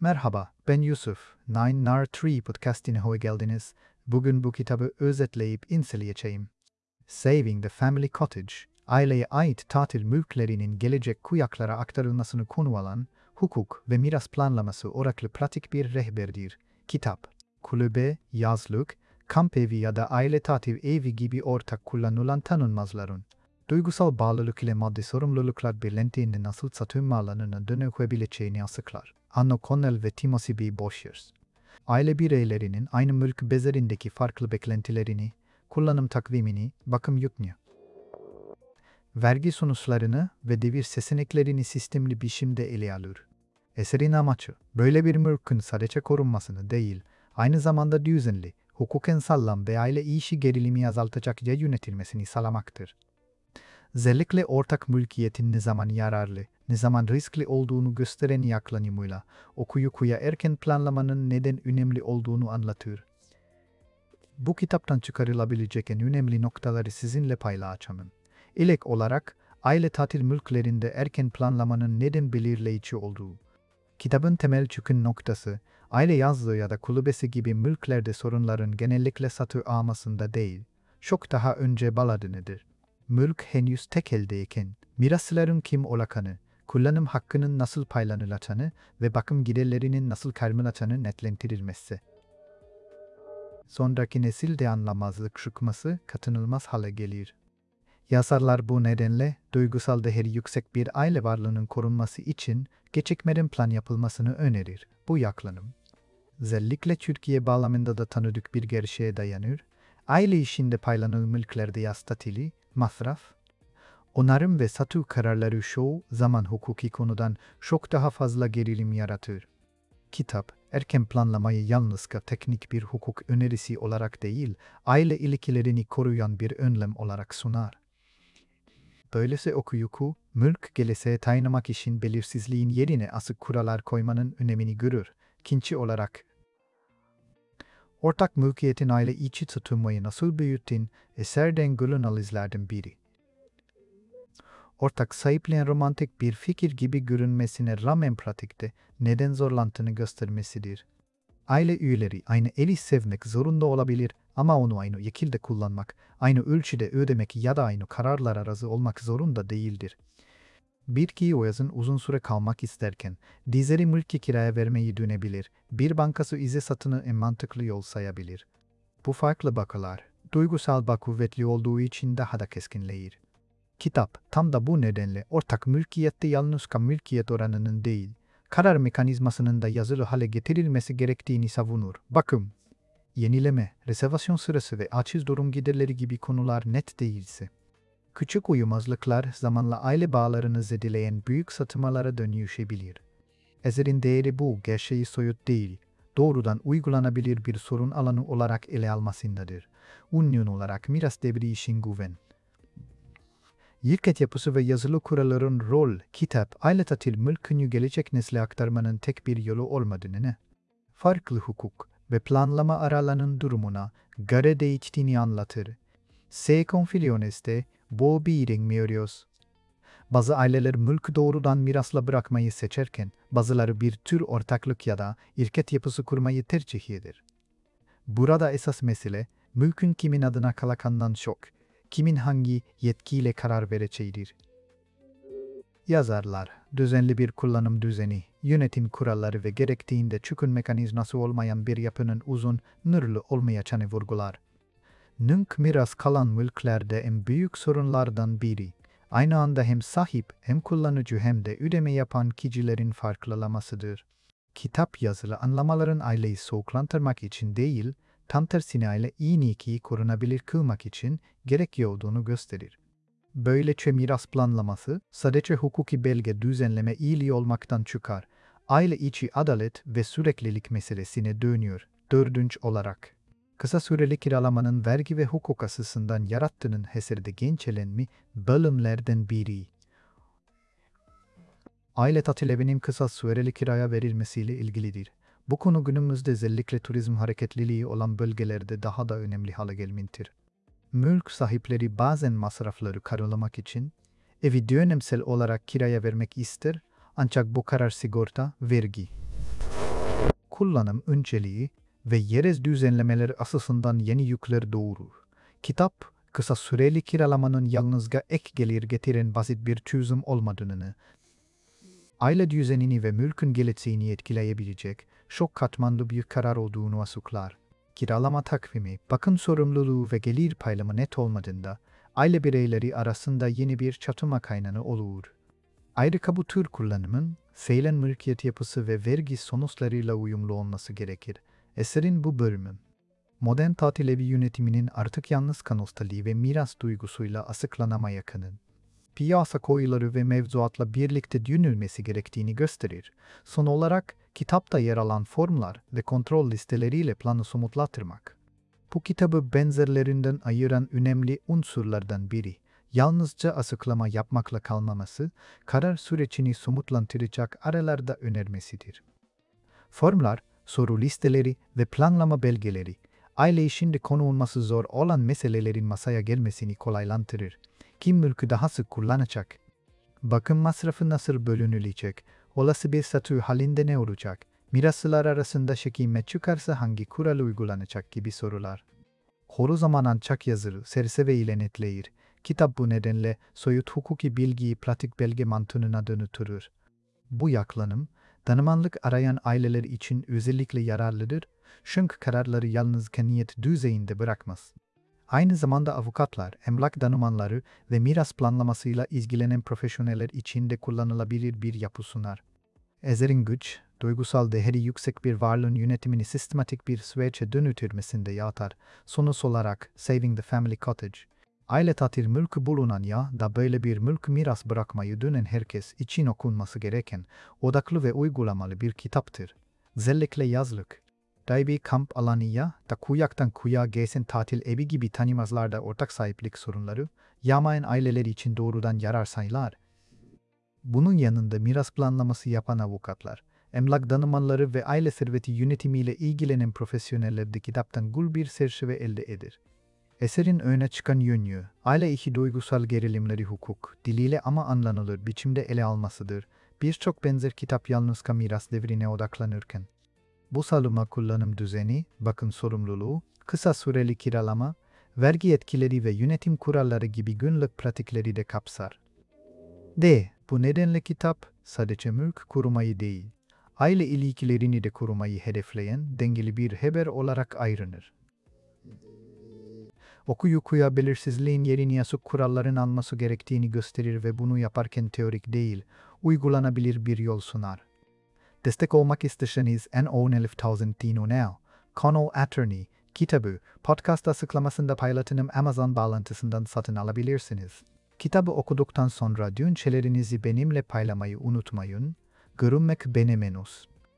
Merhaba, ben Yusuf. Nine Nar 3 podcastine hoş geldiniz. Bugün bu kitabı özetleyip inceleyeceğim. Saving the Family Cottage, aileye ait tatil mülklerinin gelecek kuşaklara aktarılmasını konu alan, hukuk ve miras planlaması odaklı pratik bir rehberdir. Kitap, kulübe, yazlık, kamp evi ya da aile tatil evi gibi ortak kullanılan tanınmazların, duygusal bağlılık ile maddi sorumluluklar birleştiğinde nasıl satın alanına dönüşebileceğini açıklar. Anna Connell ve Timothy B. Boshers. Aile bireylerinin aynı mülk bezerindeki farklı beklentilerini, kullanım takvimini, bakım yükünü, vergi sonuçlarını ve devir seçeneklerini sistemli biçimde ele alır. Eserin amacı, böyle bir mülkün sadece korunmasını değil, aynı zamanda düzenli, hukuken sağlam ve aile işi gerilimi azaltacakça yönetilmesini sağlamaktır. Özellikle ortak mülkiyetin ne zaman yararlı, ne zaman riskli olduğunu gösteren yaklaşımıyla okuyucuya erken planlamanın neden önemli olduğunu anlatır. Bu kitaptan çıkarılabilecek en önemli noktaları sizinle paylaşacağım. İlk olarak, aile tatil mülklerinde erken planlamanın neden belirleyici olduğu. Kitabın temel çıkın noktası, aile yazlığı ya da kulübesi gibi mülklerde sorunların genellikle satın almasında değil, çok daha önce bağladığıdır. Mülk henüz tek eldeyken, mirasçıların kim olacağını, kullanım hakkının nasıl paylanılacağını ve bakım giderlerinin nasıl karşılanacağını netlendirilmesi. Sonraki nesilde anlamazlık çıkması kaçınılmaz hale gelir. Yazarlar bu nedenle duygusal değeri yüksek bir aile varlığının korunması için gecikmeden plan yapılmasını önerir. Bu yaklaşım, özellikle Türkiye bağlamında da tanıdık bir gerçeğe dayanır. Aile işinde paylanılan mülklerde yas tatili, masraf, onarım ve satış kararları çoğu zaman hukuki konudan çok daha fazla gerilim yaratır. Kitap, erken planlamayı yalnızca teknik bir hukuk önerisi olarak değil, aile ilişkilerini koruyan bir önlem olarak sunar. Böylece okuyucu, mülk geleceğe taşımak için belirsizliğin yerine açık kurallar koymanın önemini görür. İkinci olarak, ortak mülkiyetin aile içi tutunmayı nasıl büyüttüğün eserden gelen analizlerden biri. Ortak sahipliğin romantik bir fikir gibi görünmesine rağmen pratikte neden zorlandığını göstermesidir. Aile üyeleri aynı eli sevmek zorunda olabilir ama onu aynı şekilde kullanmak, aynı ölçüde ödemek ya da aynı kararlara razı olmak zorunda değildir. Bir kişi o yazın uzun süre kalmak isterken, dizeri mülkü kiraya vermeyi dönebilir, bir bankası ise satını en mantıklı yol sayabilir. Bu farklı bakılar, duygusal bağ kuvvetli olduğu için daha da keskinleşir. Kitap, tam da bu nedenle ortak mülkiyette yalnızca mülkiyet oranının değil, karar mekanizmasının da yazılı hale getirilmesi gerektiğini savunur. Bakım, yenileme, rezervasyon sırası ve aciz durum giderleri gibi konular net değilse, küçük uyumazlıklar zamanla aile bağlarını zedeleyen büyük satmalara dönüşebilir. Eserin değeri bu gerçeği soyut değil, doğrudan uygulanabilir bir sorun alanı olarak ele almasındadır. Union olarak miras devri için güven. Şirket yapısı ve yazılı kuralların rol, kitap, aile tatil mülkünü gelecek nesle aktarmanın tek bir yolu olmadığını, farklı hukuk ve planlama aralarının durumuna göre değiştiğini anlatır. Se confiliones'te bu bilmiyoruz. Bazı aileler mülkü doğrudan mirasla bırakmayı seçerken, bazıları bir tür ortaklık ya da şirket yapısı kurmayı tercih eder. Burada esas mesele, mülkün kimin adına kalacağından çok, kimin hangi yetkiyle karar vereceğidir. Yazarlar, düzenli bir kullanım düzeni, yönetim kuralları ve gerektiğinde çökün mekanizması olmayan bir yapının uzun, nırlı olmayacağını vurgular. Nünk miras kalan mülklerde en büyük sorunlardan biri, aynı anda hem sahip hem kullanıcı hem de ödeme yapan kişilerin farklılamasıdır. Kitap yazılı anlamaların aileyi soğuklandırmak için değil, tam tersine aile iyi niyeti korunabilir kılmak için gerekli olduğunu gösterir. Böylece miras planlaması sadece hukuki belge düzenleme iyiliği olmaktan çıkar, aile içi adalet ve süreklilik meselesine dönüyor. Dördüncü olarak, kısa süreli kiralamanın vergi ve hukuk açısından yarattığının eserde gençlenme bölümlerden biri. Aile tatil evinin kısa süreli kiraya verilmesiyle ilgilidir. Bu konu günümüzde özellikle turizm hareketliliği olan bölgelerde daha da önemli hale gelmektedir. Mülk sahipleri bazen masrafları karşılamak için evi dönemsel olarak kiraya vermek ister, ancak bu karar sigorta, vergi kullanım önceliği ve yerel düzenlemeler açısından yeni yükler doğurur. Kitap, kısa süreli kiralamanın yalnızca ek gelir getiren basit bir çözüm olmadığını, aile düzenini ve mülkün geleceğini etkileyebilecek çok katmanlı bir karar olduğunu açıklar. Kiralama takvimi, bakım sorumluluğu ve gelir paylaşımı net olmadığında, aile bireyleri arasında yeni bir çatışma kaynağı olur. Ayrıca bu tür kullanımın, sayılan mülkiyet yapısı ve vergi sonuçlarıyla uyumlu olması gerekir. Eserin bu bölümü, modern tatil evi yönetiminin artık yalnız kanıstaliği ve miras duygusuyla açıklanama yakının. Piyasa koyuları ve mevzuatla birlikte düşünülmesi gerektiğini gösterir. Son olarak, kitapta yer alan formlar ve kontrol listeleriyle planı somutlatırmak. Bu kitabı benzerlerinden ayıran önemli unsurlardan biri, yalnızca açıklama yapmakla kalmaması, karar sürecini somutlandıracak aralarda önermesidir. Formlar, soru listeleri ve planlama belgeleri, aile işinde konu olması zor olan meselelerin masaya gelmesini kolaylandırır. Kim mülkü daha sık kullanacak? Bakım masrafı nasıl bölünülecek? Olası bir statü halinde ne olacak? Mirasçılar arasında şekilme çıkarsa hangi kural uygulanacak gibi sorular. Çoğu zaman ancak yazılı, çerçeve ile netlenir. Kitap bu nedenle soyut hukuki bilgiyi pratik belge mantığına dönüştürür. Bu yaklaşım, danışmanlık arayan aileler için özellikle yararlıdır, çünkü kararları yalnızca niyet düzeyinde bırakmaz. Aynı zamanda avukatlar, emlak danışmanları ve miras planlamasıyla ilgilenen profesyoneller için de kullanılabilir bir yapı sunar. Eserin güç, duygusal değeri yüksek bir varlığın yönetimini sistematik bir süreçe dönüştürmesinde yatar. Sonuç olarak Saving the Family Cottage, aile tatil mülkü bulunan ya da böyle bir mülk miras bırakmayı dönen herkes için okunması gereken odaklı ve uygulamalı bir kitaptır. Özellikle yazlık, bir kamp alanı ya da kuyaktan kuyağa geçen tatil evi gibi tanımazlarda ortak sahiplik sorunları, yamayan aileler için doğrudan yarar sayılar. Bunun yanında miras planlaması yapan avukatlar, emlak danışmanları ve aile serveti yönetimiyle ilgilenen profesyoneller de kitaptan gül bir çerçeve elde eder. Eserin öne çıkan yönü, aile içi duygusal gerilimleri hukuk, diliyle ama anlanılır biçimde ele almasıdır. Birçok benzer kitap yalnızca miras devrine odaklanırken, bu salıma kullanım düzeni, bakım sorumluluğu, kısa süreli kiralama, vergi etkileri ve yönetim kuralları gibi günlük pratikleri de kapsar. Bu nedenle kitap, sadece mülk korumayı değil, aile ilişkilerini de korumayı hedefleyen dengeli bir haber olarak ayrılır. Okuya belirsizliğin yerini yazık kuralların alması gerektiğini gösterir ve bunu yaparken teorik değil, uygulanabilir bir yol sunar. Destek olmak isterseniz N10.000 Connell Attorney kitabı podcast açıklamasında paylaştığım Amazon bağlantısından satın alabilirsiniz. Kitabı okuduktan sonra düşüncelerinizi benimle paylaşmayı unutmayın. Görünmek benemenus.